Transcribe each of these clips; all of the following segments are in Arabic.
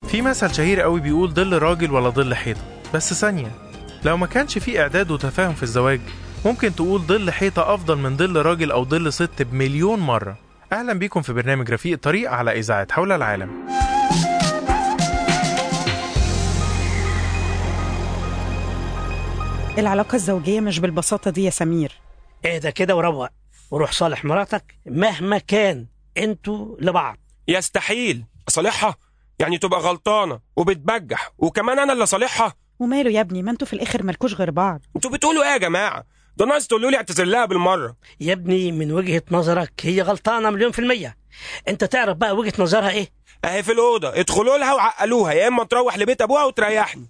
في مثل شهير قوي بيقول ظل راجل ولا ظل حيطة. بس ثانية، لو ما كانش في إعداد وتفاهم في الزواج ممكن تقول ظل حيطة أفضل من ظل راجل أو ظل ست بمليون مرة. أهلا بيكم في برنامج رفيق الطريق على إذاعة حول العالم. العلاقة الزوجية مش بالبساطة دي يا سمير. اهدى كده وروق وروح صالح مراتك مهما كان انتوا لبعض. يستحيل اصالحها، يعني تبقى غلطانه وبتبجح وكمان انا اللي صالحها. وماله يا ابني، ما انتوا في الاخر مالكوش غير بعض. انتوا بتقولوا ايه يا جماعه؟ ده ناقص تقولوا لي اعتذر لها بالمره. يا ابني من وجهة نظرك هي غلطانة 100%. انت تعرف بقى وجهة نظرها ايه؟ اهي في الاوضه، ادخلوا لها وعقلوها يا اما تروح لبيت ابوها وتريحني.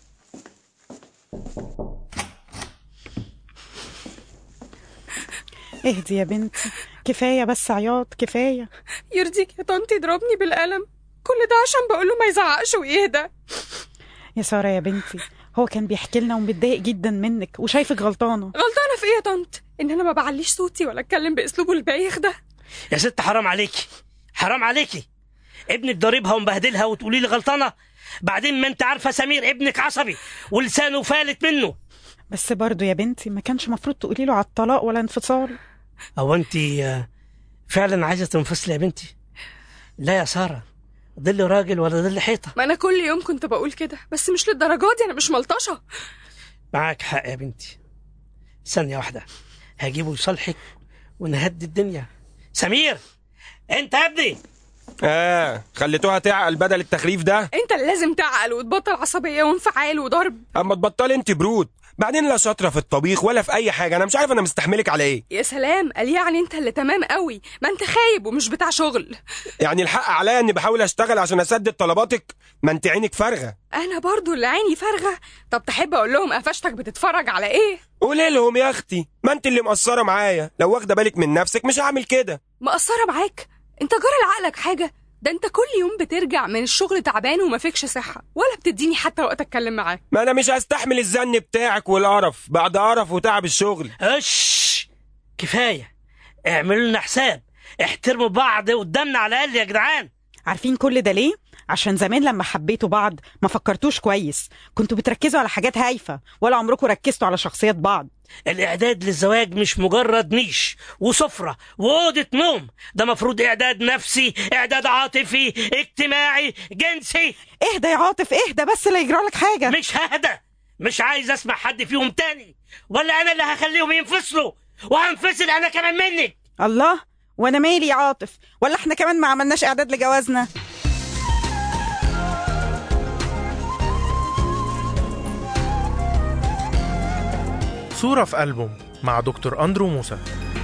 اهدي يا بنتي، كفاية بس عياط، كفاية. يرضيك يا طنط يضربني بالقلم؟ كل ده عشان بقوله ما يزعقش ويهدى. يا سارة يا بنتي، هو كان بيحكي لنا ومتضايق جدا منك وشايفك غلطانة. غلطانة في ايه يا طنط؟ ان انا ما بعليش صوتي ولا اتكلم باسلوبه البايخ ده؟ يا ست حرام عليكي، حرام عليكي. ابنك ضاربها ومبهدلها وتقولي لي غلطانة؟ بعدين ما انت عارفة سمير ابنك عصبي ولسانه فالت منه. بس برضو يا بنتي ما كانش مفروض تقولي له على الطلاق ولا انفصال. هو انت فعلا عايزة تنفصلي يا بنتي؟ لا يا سارة، ظل راجل ولا ظل حيطة. ما انا كل يوم كنت بقول كده، بس مش للدرجات دي، انا مش ملطشة. معاك حق يا بنتي. ثانية واحدة هجيبه يصالحك ونهدي الدنيا. سمير انت يا ابني. خليتوها تعقل بدل التخريف ده. انت اللي لازم تعقل وتبطل عصبية وانفعال وضرب. اما تبطلي انت برود. بعدين لا شاطره في الطبيخ ولا في اي حاجه، انا مش عارف انا مستحملك على ايه. يا سلام، قال يعني انت اللي تمام قوي، ما انت خايب ومش بتاع شغل. يعني الحق عليا اني بحاول اشتغل عشان اسدد طلباتك؟ ما انت عينك فارغه. انا برضو اللي عيني فارغه. طب تحب اقول لهم قفشتك بتتفرج على ايه؟ قولي لهم يا اختي، ما انت اللي مقصره معايا. لو واخده بالك من نفسك مش هعمل كده. مقصره معاك؟ انت جرى لعقلك حاجه؟ ده انت كل يوم بترجع من الشغل تعبان وما فيكش صحة، ولا بتديني حتى وقت اتكلم معاك. ما انا مش هستحمل الزن بتاعك والقرف بعد قرف وتعب الشغل. كفاية، اعملوا لنا حساب، احترموا بعض قدامنا على الاقل يا جدعان. عارفين كل ده ليه؟ عشان زمان لما حبيتوا بعض ما فكرتوش كويس، كنتوا بتركزوا على حاجات هايفة ولا عمركم ركزتوا على شخصيات بعض. الاعداد للزواج مش مجرد نيش وسفرة وأوضة نوم، ده مفروض اعداد نفسي، اعداد عاطفي، اجتماعي، جنسي. اهدى يا عاطف، اهدى بس لا يجرالك حاجة. مش ههدى، مش عايز اسمع حد فيهم تاني، ولا انا اللي هخليهم ينفصلوا وهنفصل انا كمان منك. الله، وانا مالي يا عاطف؟ ولا احنا كمان ما عملناش اعداد لجوازنا؟ صورة في ألبوم مع دكتور أندرو موسى.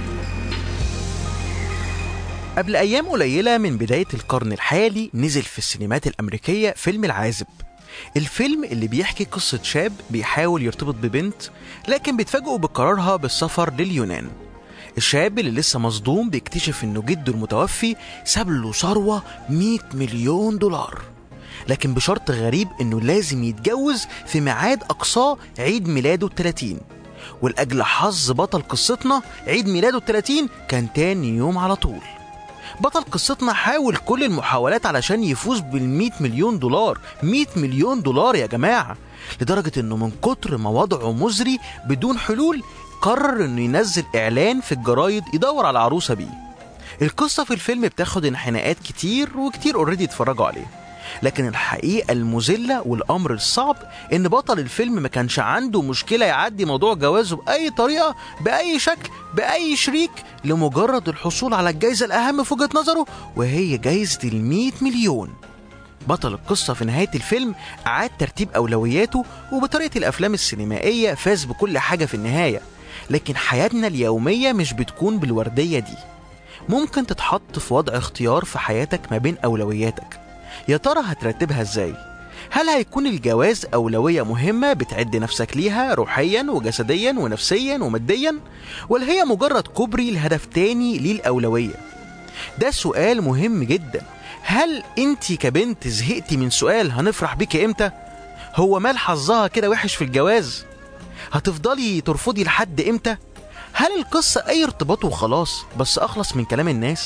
قبل أيام قليلة من بداية القرن الحالي نزل في السينمات الأمريكية فيلم العازب. الفيلم اللي بيحكي قصة شاب بيحاول يرتبط ببنت لكن بيتفاجئوا بقرارها بالسفر لليونان. الشاب اللي لسه مصدوم بيكتشف انه جده المتوفي ساب له ثروة 100 مليون دولار، لكن بشرط غريب انه لازم يتجوز في ميعاد اقصاه عيد ميلاده 30، والأجل حظ بطل قصتنا عيد ميلاده 30 كان تاني يوم على طول. بطل قصتنا حاول كل المحاولات علشان يفوز بال100 مليون دولار. 100 مليون دولار يا جماعة، لدرجة انه من كتر ما وضعه مزري بدون حلول قرر انه ينزل اعلان في الجرايد يدور على عروسة بيه. القصة في الفيلم بتاخد انحناءات كتير اوريدي اتفرجوا عليه، لكن الحقيقة المذلة والأمر الصعب إن بطل الفيلم ما كانش عنده مشكلة يعدي موضوع جوازه بأي طريقة بأي شكل بأي شريك لمجرد الحصول على الجائزة الأهم في وجهة نظره، وهي جائزة 100 مليون. بطل القصة في نهاية الفيلم أعاد ترتيب أولوياته، وبطريقة الأفلام السينمائية فاز بكل حاجة في النهاية. لكن حياتنا اليومية مش بتكون بالوردية دي. ممكن تتحط في وضع اختيار في حياتك ما بين أولوياتك، يا ترى هترتبها ازاي؟ هل هيكون الجواز أولوية مهمة بتعد نفسك ليها روحيا وجسديا ونفسيا وماديا، ولا هي مجرد كوبري لهدف تاني ليه الأولوية؟ ده سؤال مهم جدا. هل انتي كبنت زهقتي من سؤال هنفرح بيك امتى؟ هو مال حظها كده وحش في الجواز؟ هتفضلي ترفضي لحد امتى؟ هل القصة اي ارتباط وخلاص بس اخلص من كلام الناس؟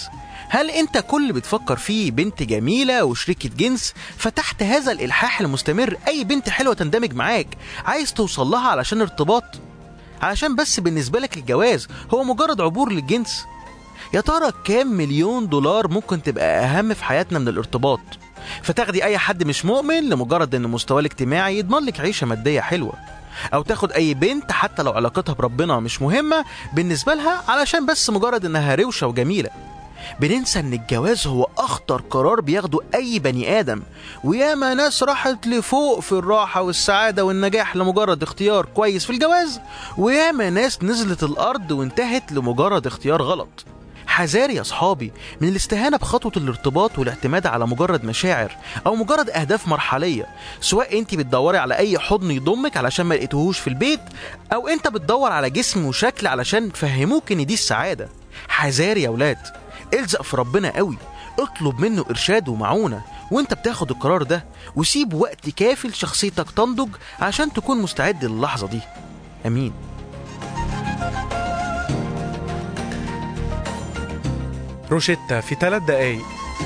هل انت كل اللي بتفكر فيه بنت جميلة وشريكة جنس، فتحت هذا الإلحاح المستمر أي بنت حلوة تندمج معاك عايز توصل لها علشان ارتباط، علشان بس بالنسبة لك الجواز هو مجرد عبور للجنس؟ يا ترى كام مليون دولار ممكن تبقى أهم في حياتنا من الارتباط، فتاخدي أي حد مش مؤمن لمجرد أن مستواه الاجتماعي يضمن لك عيشة مادية حلوة، أو تاخد أي بنت حتى لو علاقتها بربنا مش مهمة بالنسبة لها علشان بس مجرد أنها روشة وجميلة. بننسى ان الجواز هو اخطر قرار بياخده اي بني ادم، وياما ناس راحت لفوق في الراحة والسعادة والنجاح لمجرد اختيار كويس في الجواز، وياما ناس نزلت الارض وانتهت لمجرد اختيار غلط. حذار يا صحابي من الاستهانة بخطوة الارتباط والاعتماد على مجرد مشاعر او مجرد اهداف مرحلية، سواء انت بتدوري على اي حضن يضمك علشان ما لقيتهوش في البيت، او انت بتدور على جسم وشكل علشان تفهموك ان دي السعادة. حذار يا ولاد، الزق في ربنا قوي، اطلب منه ارشاد ومعونة وانت بتاخد القرار ده، وسيب وقت كافي لشخصيتك تنضج عشان تكون مستعد للحظة دي. امين. روشيتا في 3 دقايق.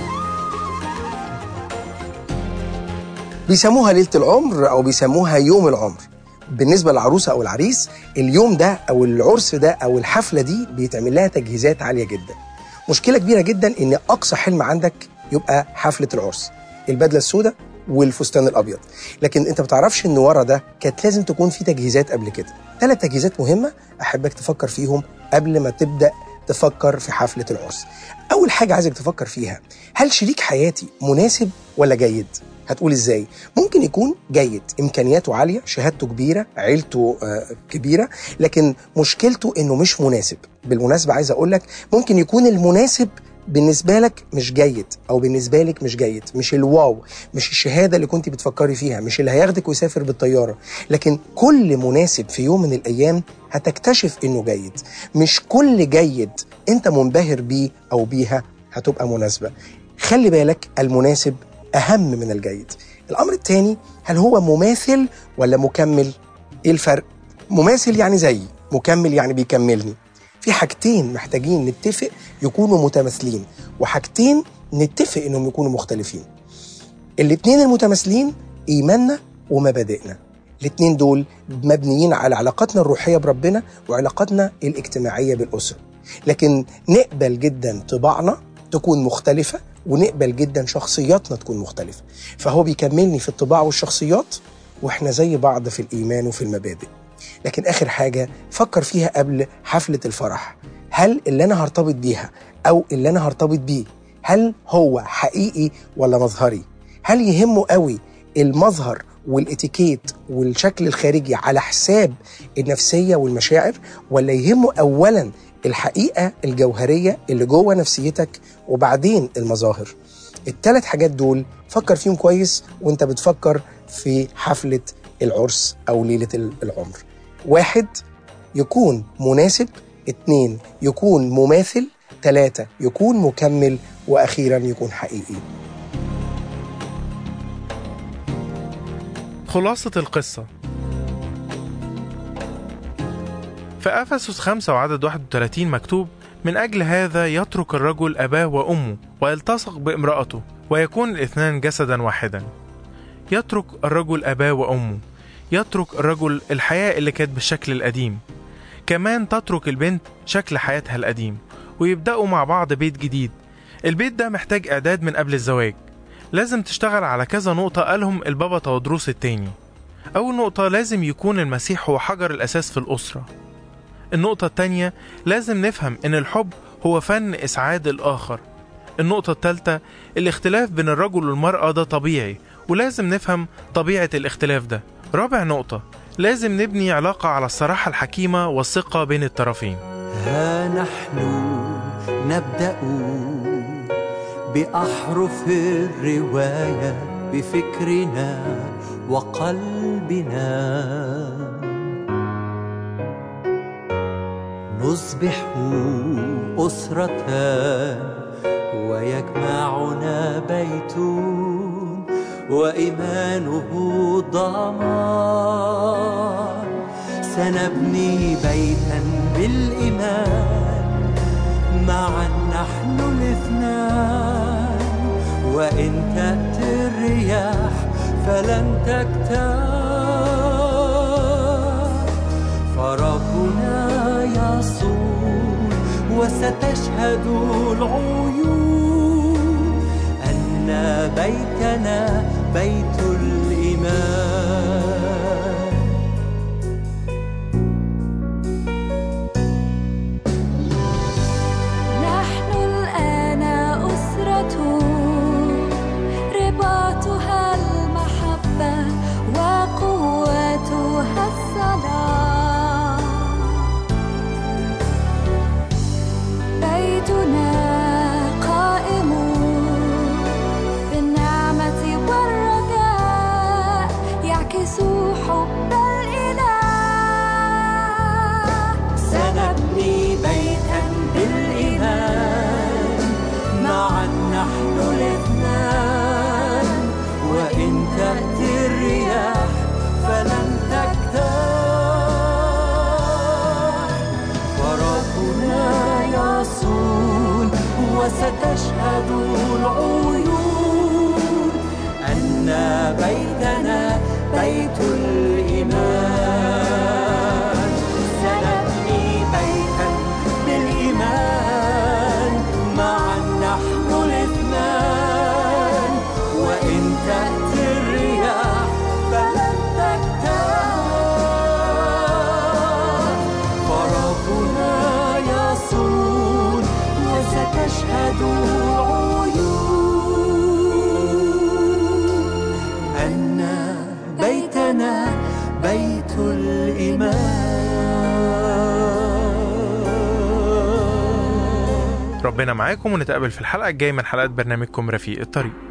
بيسموها ليلة العمر أو بيسموها يوم العمر. بالنسبة للعروسة أو العريس، اليوم ده أو العرس ده أو الحفلة دي بيتعمل لها تجهيزات عالية جدا. مشكلة كبيرة جدا إن أقصى حلم عندك يبقى حفلة العرس، البدلة السوداء والفستان الأبيض، لكن أنت بتعرفش إن ورا ده كانت لازم تكون في تجهيزات قبل كده. 3 تجهيزات مهمة أحبك تفكر فيهم قبل ما تبدأ تفكر في حفلة العرس. أول حاجة عايزك تفكر فيها، هل شريك حياتي مناسب ولا جيد؟ هتقول ازاي؟ ممكن يكون جيد، امكانياته عاليه، شهادته كبيره، عيلته كبيره، لكن مشكلته انه مش مناسب. بالمناسبه عايز اقول لك ممكن يكون المناسب بالنسبه لك مش جيد، او بالنسبه لك مش جيد، مش الواو، مش الشهاده اللي كنت بتفكري فيها، مش اللي هياخدك ويسافر بالطياره، لكن كل مناسب في يوم من الايام هتكتشف انه جيد. مش كل جيد انت منبهر بيه او بيها هتبقى مناسبه. خلي بالك، المناسب أهم من الجيد. الأمر الثاني، هل هو مماثل ولا مكمل؟ إيه الفرق؟ مماثل يعني زي، مكمل يعني بيكملني. في حاجتين محتاجين نتفق يكونوا متماثلين، وحاجتين نتفق إنهم يكونوا مختلفين. الاتنين المتماثلين إيماننا ومبادئنا. الاتنين دول مبنيين على علاقتنا الروحية بربنا وعلاقتنا الاجتماعية بالأسرة، لكن نقبل جدا طباعنا تكون مختلفة، ونقبل جدا شخصياتنا تكون مختلفة. فهو بيكملني في الطباع والشخصيات، واحنا زي بعض في الإيمان وفي المبادئ. لكن آخر حاجة فكر فيها قبل حفلة الفرح، هل اللي أنا هرتبط بيها أو اللي أنا هرتبط بيه هل هو حقيقي ولا مظهري؟ هل يهمه قوي المظهر والاتيكيت والشكل الخارجي على حساب النفسية والمشاعر، ولا يهمه أولا الحقيقة الجوهرية اللي جوه نفسيتك وبعدين المظاهر؟ ال3 حاجات دول فكر فيهم كويس وانت بتفكر في حفلة العرس أو ليلة العمر. 1 يكون مناسب، 2 يكون مماثل، 3 يكون مكمل، وأخيرا يكون حقيقي. خلاصة القصة، في أفسس 5 وعدد 31 مكتوب: من أجل هذا يترك الرجل أباه وأمه ويلتصق بامرأته ويكون الاثنان جسدا واحدا. يترك الرجل أباه وأمه، يترك الرجل الحياة اللي كانت بالشكل القديم، كمان تترك البنت شكل حياتها القديم، ويبدأوا مع بعض بيت جديد. البيت ده محتاج إعداد من قبل الزواج. لازم تشتغل على كذا نقطة قالهم البابا تودروس التاني. أول نقطة، لازم يكون المسيح هو حجر الأساس في الأسرة. النقطة التانية، لازم نفهم إن الحب هو فن إسعاد الآخر. النقطة التالتة، الاختلاف بين الرجل والمرأة ده طبيعي، ولازم نفهم طبيعة الاختلاف ده. رابع نقطة، لازم نبني علاقة على الصراحة الحكيمة والثقة بين الطرفين. ها نحن نبدأ بأحرف الرواية بفكرنا وقلبنا، نصبح أسرة ويجمعنا بيت وإيمانه ضمان. سنبني بيتا بالإيمان معا نحن الاثنان، وإن تأتي الرياح فلن تكتاف، فربنا يصون وستشهد العيون أن بيتنا بيت الإيمان. نحن الآن أسرة رباطها المحبة وقوتها الصلاة، بيتنا قائم بالنعمة والرجاء يعكس حب الإله. سنبني بيتا بالإيمان، معا نحن الاثنان، وإن تأتي الرياح فلن تكتاف، فربنا يصون وستشهد العيون أن بيتنا بيت الإيمان. سنبني بيتا بالإيمان، معا نحن الاثنان، وإن تأتي الرياح فلن تكتاف، فربنا يصون وستشهد العيون أن بيتنا بيت الإيمان. ربنا معاكم، ونتقابل في الحلقة الجاية من حلقات برنامجكم رفيق الطريق.